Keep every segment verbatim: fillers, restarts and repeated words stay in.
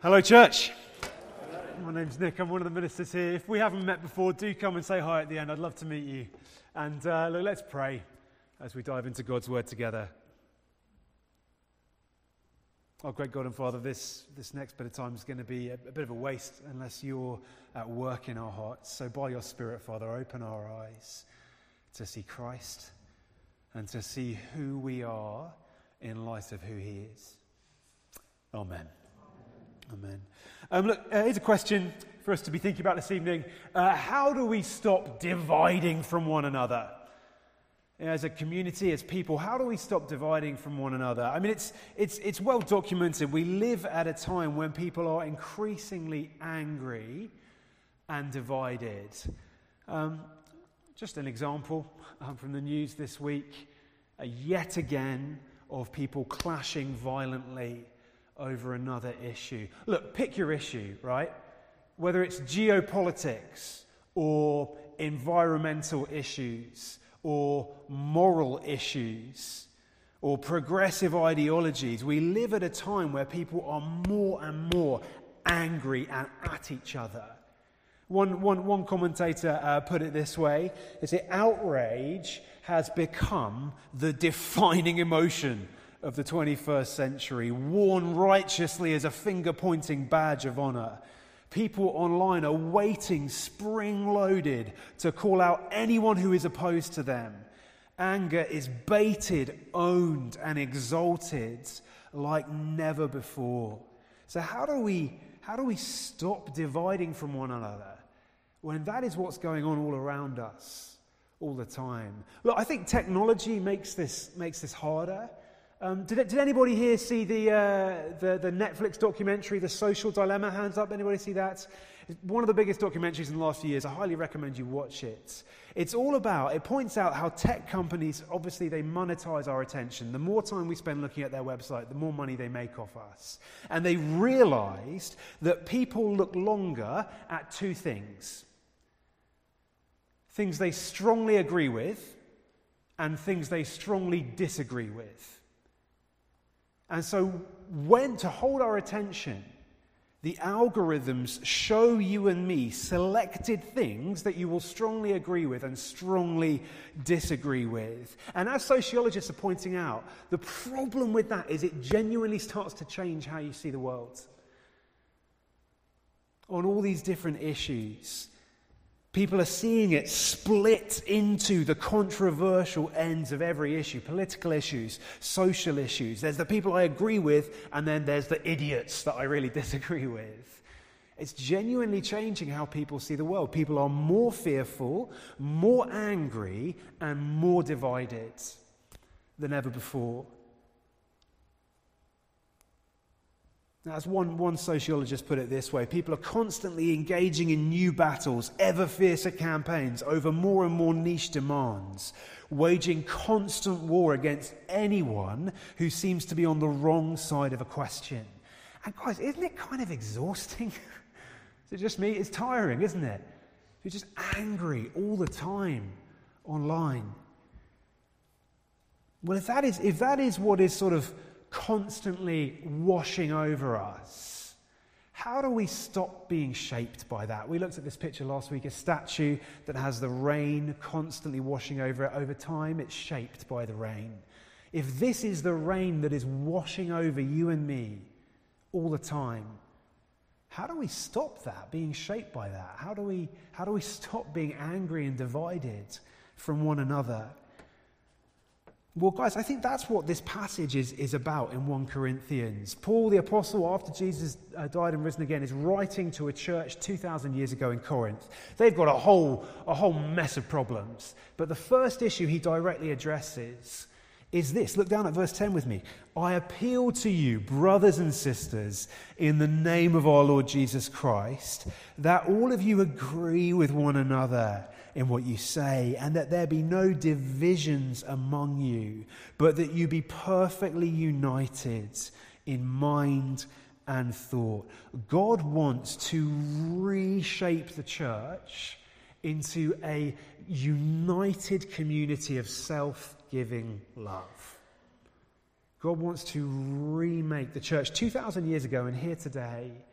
Hello, church. My name's Nick. I'm one of the ministers here. If we haven't met before, do come and say hi at the end. I'd love to meet you. And uh, look, let's pray as we dive into God's word together. Oh, great God and Father, this, this next bit of time is going to be a, a bit of a waste unless you're at work in our hearts. So by your Spirit, Father, open our eyes to see Christ and to see who we are in light of who he is. Amen. Amen. Um, look, uh, here's a question for us to be thinking about this evening. Uh, how do we stop dividing from one another? As a community, as people, how do we stop dividing from one another? I mean, it's it's it's well documented. We live at a time when people are increasingly angry and divided. Um, just an example um, from the news this week, uh, yet again, of people clashing violently over another issue. Look, pick your issue, right? Whether it's geopolitics or environmental issues or moral issues or progressive ideologies, we live at a time where people are more and more angry and at each other. One, one, one commentator uh, put it this way, is that outrage has become the defining emotion of the twenty-first century, worn righteously as a finger-pointing badge of honor. People online are waiting, spring-loaded, to call out anyone who is opposed to them. Anger is baited, owned, and exalted like never before. So how do we, how do we stop dividing from one another when that is what's going on all around us all the time? Look, I think technology makes this makes this harder. Um, did, did anybody here see the, uh, the the Netflix documentary, The Social Dilemma? Hands up, anybody see that? It's one of the biggest documentaries in the last few years. I highly recommend you watch it. It's all about, it points out how tech companies, obviously they monetize our attention. The more time we spend looking at their website, the more money they make off us. And they realized that people look longer at two things. Things they strongly agree with and things they strongly disagree with. And so when to hold our attention, the algorithms show you and me selected things that you will strongly agree with and strongly disagree with. And as sociologists are pointing out, the problem with that is it genuinely starts to change how you see the world. On all these different issues, people are seeing it split into the controversial ends of every issue. Political issues, social issues. There's the people I agree with, and then there's the idiots that I really disagree with. It's genuinely changing how people see the world. People are more fearful, more angry, and more divided than ever before. Now, as one, one sociologist put it this way, people are constantly engaging in new battles, ever fiercer campaigns over more and more niche demands, waging constant war against anyone who seems to be on the wrong side of a question. And guys, isn't it kind of exhausting? Is it just me? It's tiring, isn't it? You're just angry all the time online. Well, if that is, if that is what is sort of constantly washing over us, how do we stop being shaped by that? We looked at this picture last week, a statue that has the rain constantly washing over it. Over time, it's shaped by the rain. If this is the rain that is washing over you and me all the time, how do we stop that, being shaped by that? How do we, how do we stop being angry and divided from one another? Well, guys, I think that's what this passage is, is about in First Corinthians. Paul, the apostle, after Jesus uh, died and risen again, is writing to a church two thousand years ago in Corinth. They've got a whole, a whole mess of problems. But the first issue he directly addresses is this. Look down at verse ten with me. I appeal to you, brothers and sisters, in the name of our Lord Jesus Christ, that all of you agree with one another in what you say, and that there be no divisions among you, but that you be perfectly united in mind and thought. God wants to reshape the church into a united community of self-giving love. God wants to remake the church two thousand years ago and here today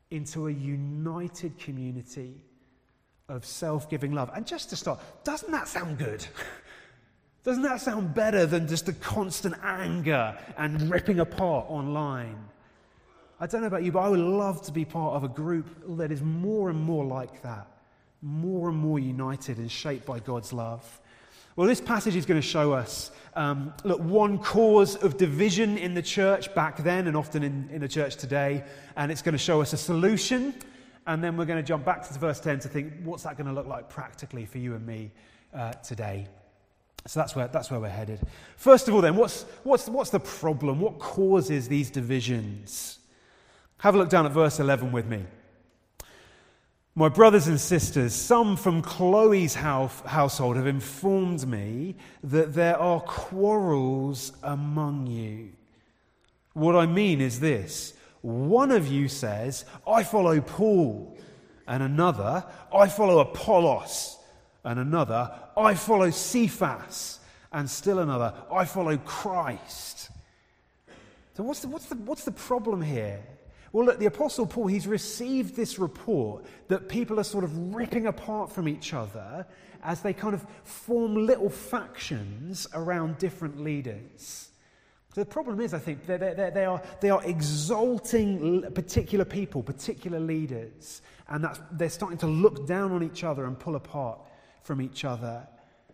into a united community of self-giving love. And just to start, doesn't that sound good? Doesn't that sound better than just the constant anger and ripping apart online? I don't know about you, but I would love to be part of a group that is more and more like that, more and more united and shaped by God's love. Well, this passage is going to show us, um, look, one cause of division in the church back then and often in, in the church today, and it's going to show us a solution, and then we're going to jump back to verse ten to think, what's that going to look like practically for you and me uh, today? So that's where that's where we're headed. First of all, then, what's what's what's the problem? What causes these divisions? Have a look down at verse eleven with me. My brothers and sisters, some from Chloe's house, household have informed me that there are quarrels among you. What I mean is this. One of you says, I follow Paul, and another, I follow Apollos, and another, I follow Cephas, and still another, I follow Christ. So what's the, what's the, what's the problem here? Well, look, the Apostle Paul, he's received this report that people are sort of ripping apart from each other as they kind of form little factions around different leaders. So the problem is, I think, they, they, they, are, they are exalting particular people, particular leaders, and that's, they're starting to look down on each other and pull apart from each other.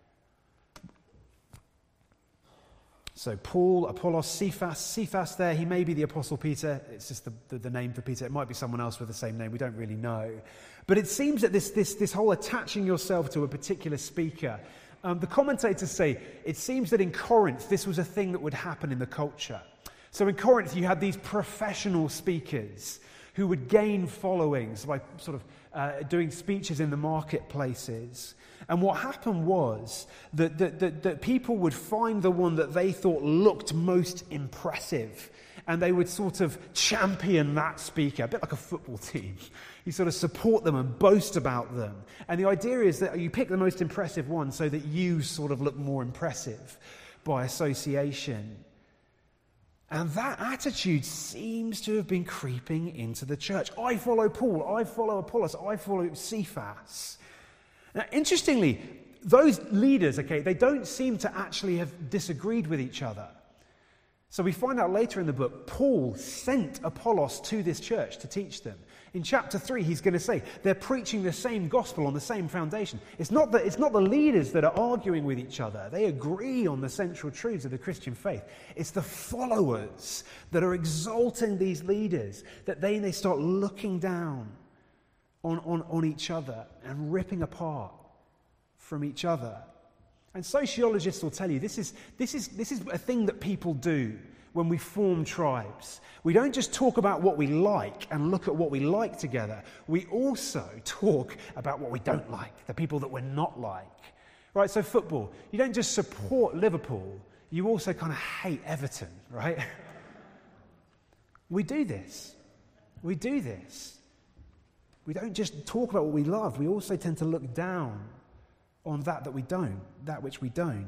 So Paul, Apollos, Cephas, Cephas there, he may be the Apostle Peter. It's just the, the, the name for Peter. It might be someone else with the same name. We don't really know. But it seems that this, this, this whole attaching yourself to a particular speaker, um, the commentators say, it seems that in Corinth, this was a thing that would happen in the culture. So in Corinth, you had these professional speakers who would gain followings by sort of uh, doing speeches in the marketplaces. And what happened was that, that, that, that people would find the one that they thought looked most impressive, and they would sort of champion that speaker, a bit like a football team. You sort of support them and boast about them. And the idea is that you pick the most impressive one so that you sort of look more impressive by association. And that attitude seems to have been creeping into the church. I follow Paul, I follow Apollos, I follow Cephas. Now, interestingly, those leaders, okay, they don't seem to actually have disagreed with each other. So we find out later in the book, Paul sent Apollos to this church to teach them. In chapter three, he's going to say they're preaching the same gospel on the same foundation. It's not the, it's not the leaders that are arguing with each other. They agree on the central truths of the Christian faith. It's the followers that are exalting these leaders, that they, they start looking down on, on, on each other and ripping apart from each other. And sociologists will tell you this is, this is, this is a thing that people do when we form tribes. We don't just talk about what we like and look at what we like together. We also talk about what we don't like, the people that we're not like. Right, so football. You don't just support Liverpool, you also kind of hate Everton, right? We do this. We do this. We don't just talk about what we love, we also tend to look down on that that we don't, that which we don't.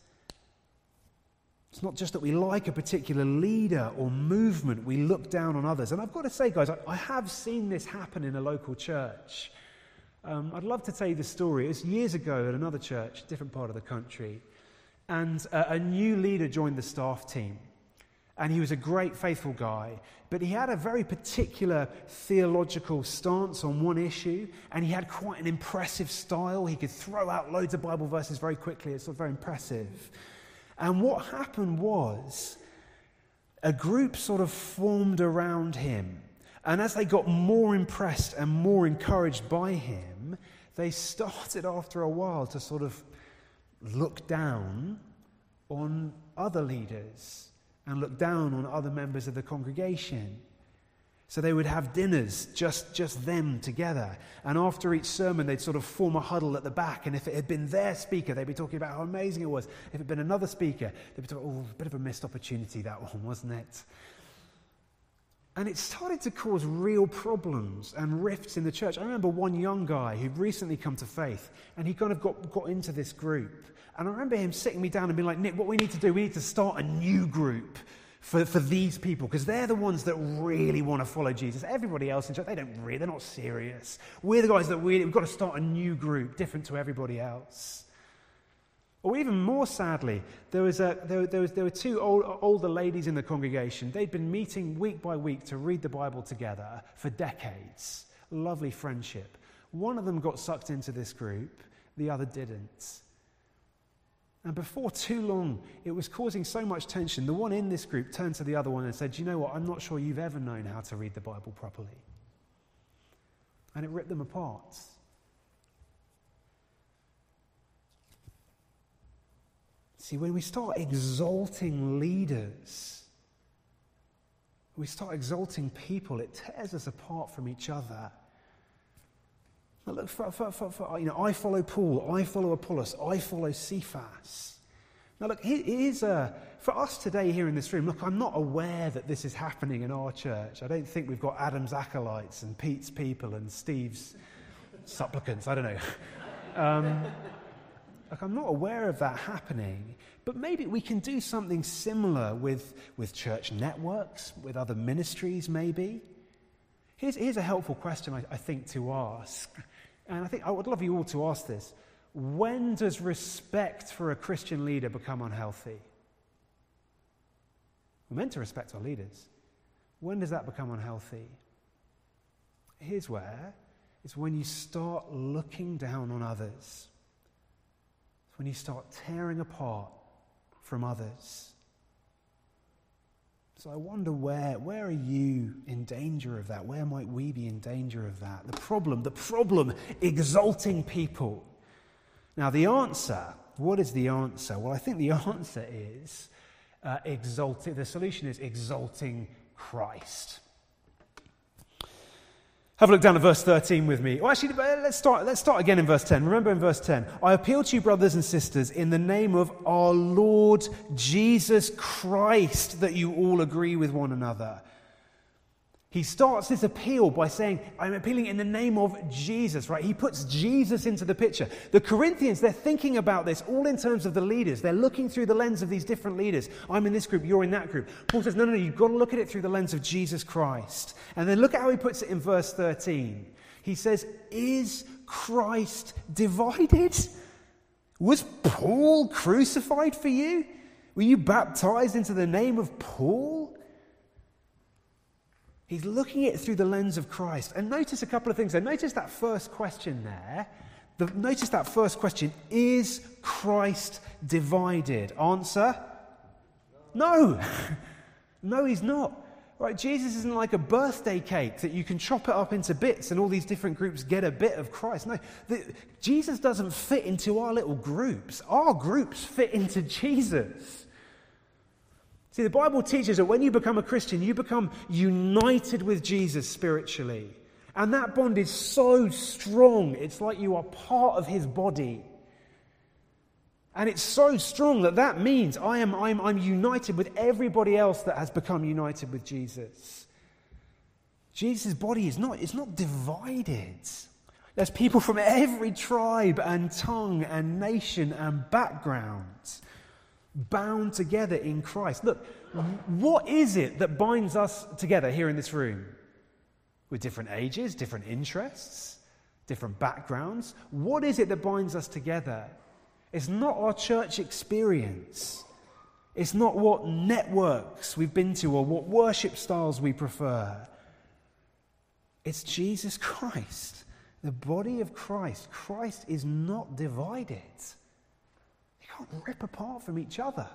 It's not just that we like a particular leader or movement, we look down on others. And I've got to say, guys, I, I have seen this happen in a local church. Um, I'd love to tell you the story. It was years ago at another church, different part of the country, and uh, a new leader joined the staff team. And he was a great, faithful guy, but he had a very particular theological stance on one issue, and he had quite an impressive style. He could throw out loads of Bible verses very quickly. It's sort of very impressive. And what happened was a group sort of formed around him. And as they got more impressed and more encouraged by him, they started after a while to sort of look down on other leaders and look down on other members of the congregation. So they would have dinners, just, just them together. And after each sermon, they'd sort of form a huddle at the back. And if it had been their speaker, they'd be talking about how amazing it was. If it had been another speaker, they'd be talking, oh, a bit of a missed opportunity, that one, wasn't it? And it started to cause real problems and rifts in the church. I remember one young guy who'd recently come to faith, and he kind of got, got into this group. And I remember him sitting me down and being like, Nick, what we need to do, we need to start a new group for, for these people, because they're the ones that really want to follow Jesus. Everybody else in church, they don't really, they're not serious. We're the guys that really, we've got to start a new group, different to everybody else. Or even more sadly, there was a there, there was there were two old, older ladies in the congregation. They'd been meeting week by week to read the Bible together for decades. Lovely friendship. One of them got sucked into this group, the other didn't. And before too long, it was causing so much tension. The one in this group turned to the other one and said, "You know what? I'm not sure you've ever known how to read the Bible properly." And it ripped them apart. See, when we start exalting leaders, we start exalting people, it tears us apart from each other. Now look, for, for, for, for, you know, I follow Paul, I follow Apollos, I follow Cephas. Now look, here's a, for us today here in this room, look, I'm not aware that this is happening in our church. I don't think we've got Adam's acolytes and Pete's people and Steve's supplicants, I don't know. Um, Like, I'm not aware of that happening, but maybe we can do something similar with, with church networks, with other ministries maybe. Here's, here's a helpful question I, I think to ask, and I think I would love you all to ask this. When does respect for a Christian leader become unhealthy? We're meant to respect our leaders. When does that become unhealthy? Here's where. It's when you start looking down on others. When you start tearing apart from others. So I wonder where, where are you in danger of that? Where might we be in danger of that? The problem, the problem, exalting people. Now the answer, what is the answer? Well, I think the answer is uh, exalting, the solution is exalting Christ. Have a look down at verse thirteen with me. Well, actually, let's start, let's start again in verse ten. Remember in verse ten, I appeal to you, brothers and sisters, in the name of our Lord Jesus Christ, that you all agree with one another. He starts this appeal by saying, I'm appealing in the name of Jesus, right? He puts Jesus into the picture. The Corinthians, they're thinking about this all in terms of the leaders. They're looking through the lens of these different leaders. I'm in this group, you're in that group. Paul says, no, no, no, you've got to look at it through the lens of Jesus Christ. And then look at how he puts it in verse thirteen. He says, is Christ divided? Was Paul crucified for you? Were you baptized into the name of Paul? He's looking at it through the lens of Christ. And notice a couple of things there. Notice that first question there. The, notice that first question. Is Christ divided? Answer? No. No, he's not. Right? Jesus isn't like a birthday cake that you can chop it up into bits and all these different groups get a bit of Christ. No. The, Jesus doesn't fit into our little groups. Our groups fit into Jesus. See, the Bible teaches that when you become a Christian, you become united with Jesus spiritually. And that bond is so strong, it's like you are part of his body. And it's so strong that that means I am, I'm, I'm united with everybody else that has become united with Jesus. Jesus' body is not, it's not divided. There's people from every tribe and tongue and nation and background bound together in Christ. Look, what is it that binds us together here in this room? With different ages, different interests, different backgrounds. What is it that binds us together? It's not our church experience. It's not what networks we've been to or what worship styles we prefer. It's Jesus Christ, the body of Christ. Christ is not divided. Can't rip apart from each other.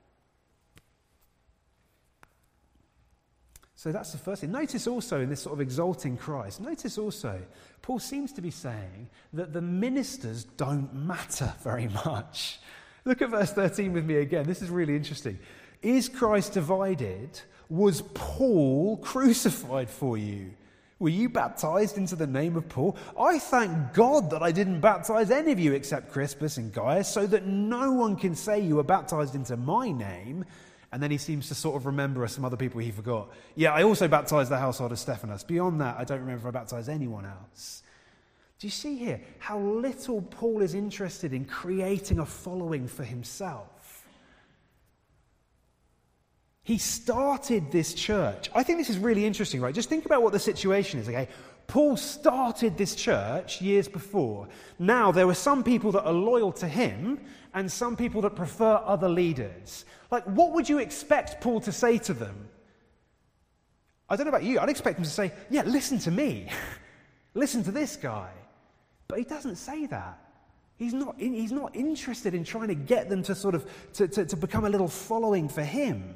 So that's the first thing. Notice also in this sort of exalting Christ, notice also, Paul seems to be saying that the ministers don't matter very much. Look at verse thirteen with me again. This is really interesting. Is Christ divided? Was Paul crucified for you? Were you baptized into the name of Paul? I thank God that I didn't baptize any of you except Crispus and Gaius, so that no one can say you were baptized into my name. And then he seems to sort of remember some other people he forgot. Yeah, I also baptized the household of Stephanas. Beyond that, I don't remember if I baptized anyone else. Do you see here how little Paul is interested in creating a following for himself? He started this church. I think this is really interesting, right? Just think about what the situation is, okay? Paul started this church years before. Now, there were some people that are loyal to him and some people that prefer other leaders. Like, what would you expect Paul to say to them? I don't know about you. I'd expect him to say, yeah, listen to me. Listen to this guy. But he doesn't say that. He's not, in, he's not interested in trying to get them to sort of, to, to, to become a little following for him.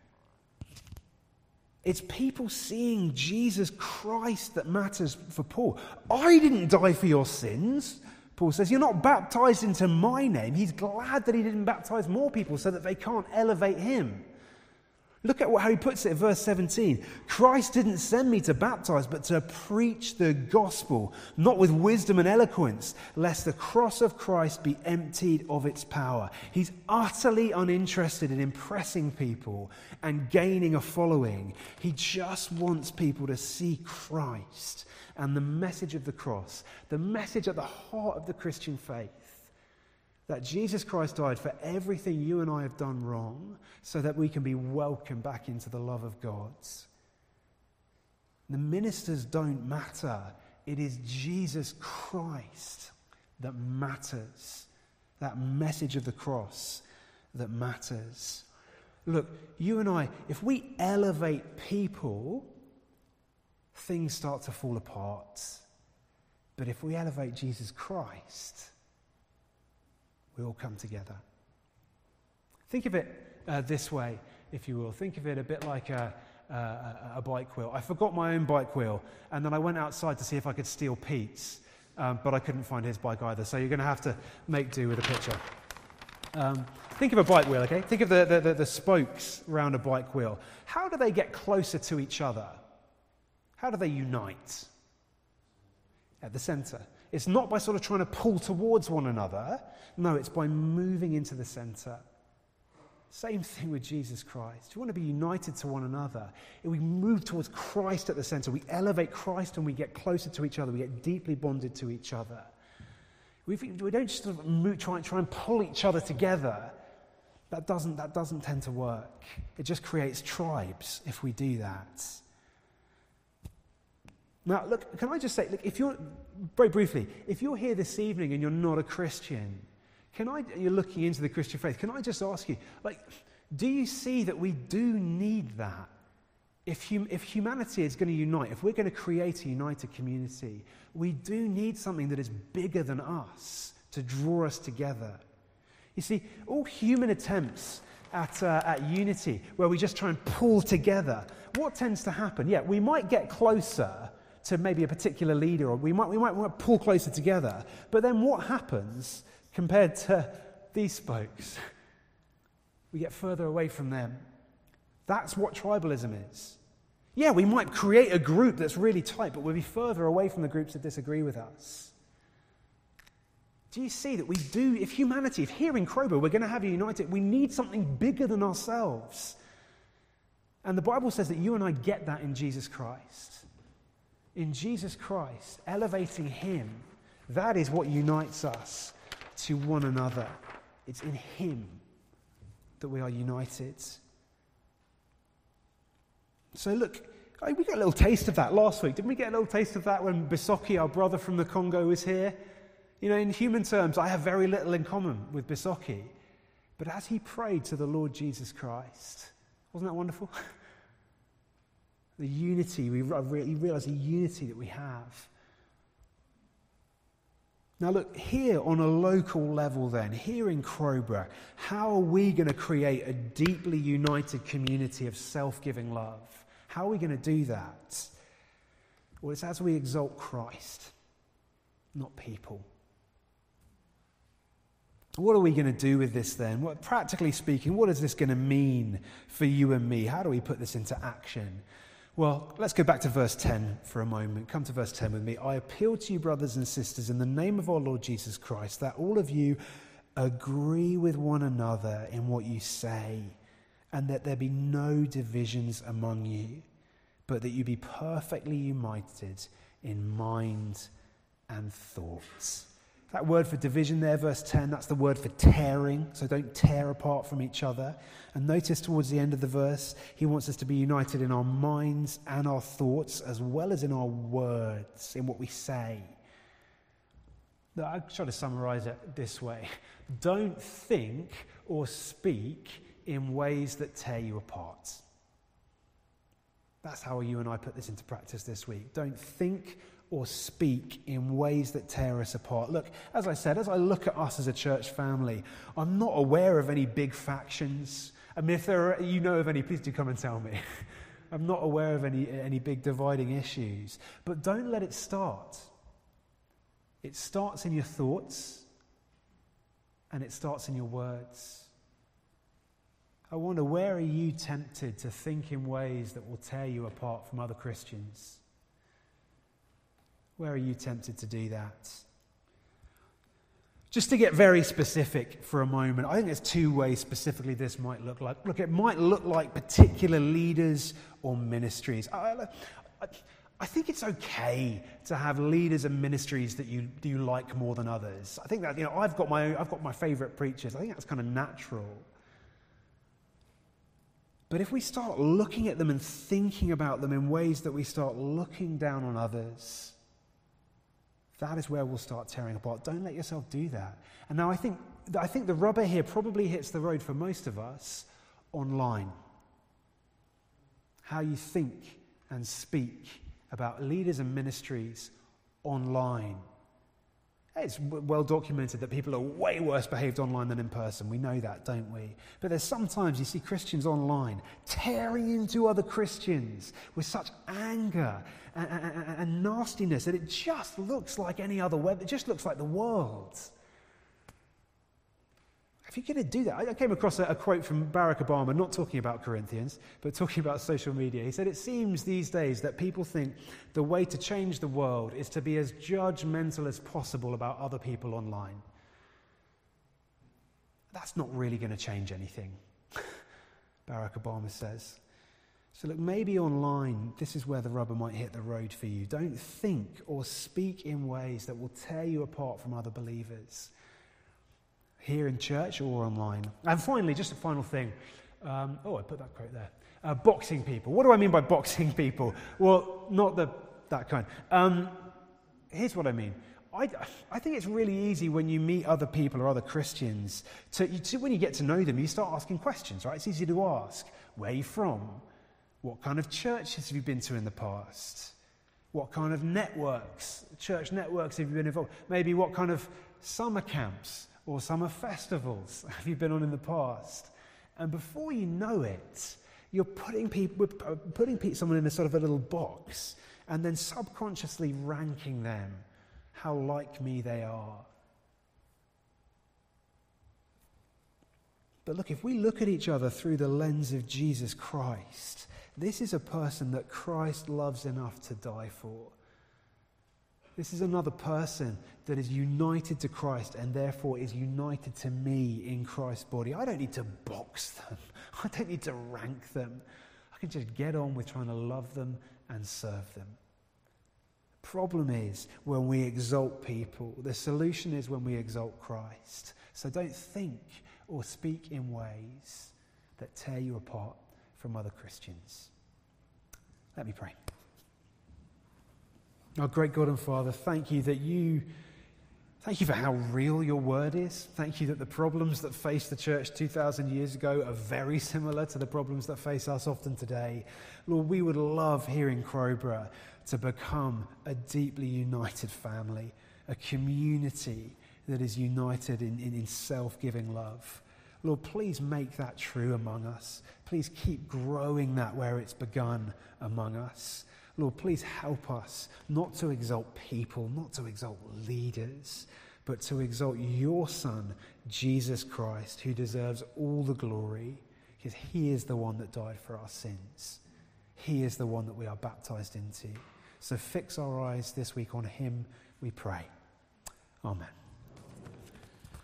It's people seeing Jesus Christ that matters for Paul. I didn't die for your sins, Paul says. You're not baptized into my name. He's glad that he didn't baptize more people so that they can't elevate him. Look at how he puts it in verse seventeen. Christ didn't send me to baptize, but to preach the gospel, not with wisdom and eloquence, lest the cross of Christ be emptied of its power. He's utterly uninterested in impressing people and gaining a following. He just wants people to see Christ and the message of the cross, the message at the heart of the Christian faith. That Jesus Christ died for everything you and I have done wrong so that we can be welcomed back into the love of God. The ministers don't matter. It is Jesus Christ that matters. That message of the cross that matters. Look, you and I, if we elevate people, things start to fall apart. But if we elevate Jesus Christ, we all come together. Think of it uh, this way, if you will. Think of it a bit like a, a, a bike wheel. I forgot my own bike wheel, and then I went outside to see if I could steal Pete's, um, but I couldn't find his bike either, so you're going to have to make do with a picture. Um, think of a bike wheel, okay? Think of the, the, the, the spokes around a bike wheel. How do they get closer to each other? How do they unite? At the center. It's not by sort of trying to pull towards one another. No, it's by moving into the center. Same thing with Jesus Christ. We want to be united to one another. If we move towards Christ at the center, we elevate Christ and we get closer to each other. We get deeply bonded to each other. We, we don't just sort of move, try, try and pull each other together. That doesn't, that doesn't tend to work. It just creates tribes if we do that. Now, look, can I just say, look, if you're, very briefly, if you're here this evening and you're not a Christian, can I, you're looking into the Christian faith, can I just ask you, like, do you see that we do need that? If, hum, if humanity is going to unite, if we're going to create a united community, we do need something that is bigger than us to draw us together. You see, all human attempts at, uh, at unity, where we just try and pull together, what tends to happen? Yeah, we might get closer to maybe a particular leader, or we might, we might want to pull closer together. But then what happens compared to these spokes? We get further away from them. That's what tribalism is. Yeah, we might create a group that's really tight, but we'll be further away from the groups that disagree with us. Do you see that we do, if humanity, if here in Crowborough we're going to have a united, we need something bigger than ourselves. And the Bible says that you and I get that in Jesus Christ. In Jesus Christ, elevating him, that is what unites us to one another. It's in him that we are united. So look, we got a little taste of that last week. Didn't we get a little taste of that when Bisoki, our brother from the Congo, was here? You know, in human terms, I have very little in common with Bisoki. But as he prayed to the Lord Jesus Christ, wasn't that wonderful? The unity, we really realize the unity that we have. Now look, here on a local level then, here in Crowborough, how are we going to create a deeply united community of self-giving love? How are we going to do that? Well, it's as we exalt Christ, not people. What are we going to do with this then? What, practically speaking, what is this going to mean for you and me? How do we put this into action? Well, let's go back to verse ten for a moment. Come to verse ten with me. I appeal to you, brothers and sisters, in the name of our Lord Jesus Christ, that all of you agree with one another in what you say, and that there be no divisions among you, but that you be perfectly united in mind and thoughts. That word for division there, verse ten, that's the word for tearing. So don't tear apart from each other. And notice towards the end of the verse, he wants us to be united in our minds and our thoughts, as well as in our words, in what we say. I'll try to summarize it this way. Don't think or speak in ways that tear you apart. That's how you and I put this into practice this week. Don't think or speak in ways that tear us apart. Look, as I said, as I look at us as a church family, I'm not aware of any big factions. I mean, if there are, you know of any, please do come and tell me. I'm not aware of any, any big dividing issues. But don't let it start. It starts in your thoughts, and it starts in your words. I wonder, where are you tempted to think in ways that will tear you apart from other Christians? Where are you tempted to do that? Just to get very specific for a moment, I think there's two ways specifically this might look like. Look, it might look like particular leaders or ministries. I, I, I think it's okay to have leaders and ministries that you do you like more than others. I think that, you know, I've got my I've got my favourite preachers. I think that's kind of natural. But if we start looking at them and thinking about them in ways that we start looking down on others, that is where we'll start tearing apart. Don't let yourself do that. And now I think I think the rubber here probably hits the road for most of us online. How you think and speak about leaders and ministries online. It's well documented that people are way worse behaved online than in person. We know that, don't we? But there's sometimes you see Christians online tearing into other Christians with such anger and, and, and nastiness that it just looks like any other web. It just looks like the world. If you're going to do that, I came across a, a quote from Barack Obama, not talking about Corinthians, but talking about social media. He said, it seems these days that people think the way to change the world is to be as judgmental as possible about other people online. That's not really going to change anything, Barack Obama says. So look, maybe online, this is where the rubber might hit the road for you. Don't think or speak in ways that will tear you apart from other believers, here in church or online. And finally, just a final thing. Um, oh, I put that quote there. Uh, boxing people. What do I mean by boxing people? Well, not the that kind. Um, here's what I mean. I, I think it's really easy when you meet other people or other Christians, to, you, to when you get to know them, you start asking questions, right? It's easy to ask. Where are you from? What kind of churches have you been to in the past? What kind of networks, church networks have you been involved? Maybe what kind of summer camps or summer festivals have you been on in the past? And before you know it, you're putting people, putting someone in a sort of a little box and then subconsciously ranking them how like me they are. But look, if we look at each other through the lens of Jesus Christ, this is a person that Christ loves enough to die for. This is another person that is united to Christ and therefore is united to me in Christ's body. I don't need to box them. I don't need to rank them. I can just get on with trying to love them and serve them. The problem is when we exalt people. The solution is when we exalt Christ. So don't think or speak in ways that tear you apart from other Christians. Let me pray. Our great God and Father, thank you that you, thank you for how real your word is. Thank you that the problems that faced the church two thousand years ago are very similar to the problems that face us often today. Lord, we would love here in Crowborough to become a deeply united family, a community that is united in, in, in self-giving love. Lord, please make that true among us. Please keep growing that where it's begun among us. Lord, please help us not to exalt people, not to exalt leaders, but to exalt your Son, Jesus Christ, who deserves all the glory, because he is the one that died for our sins. He is the one that we are baptized into. So fix our eyes this week on him, we pray. Amen.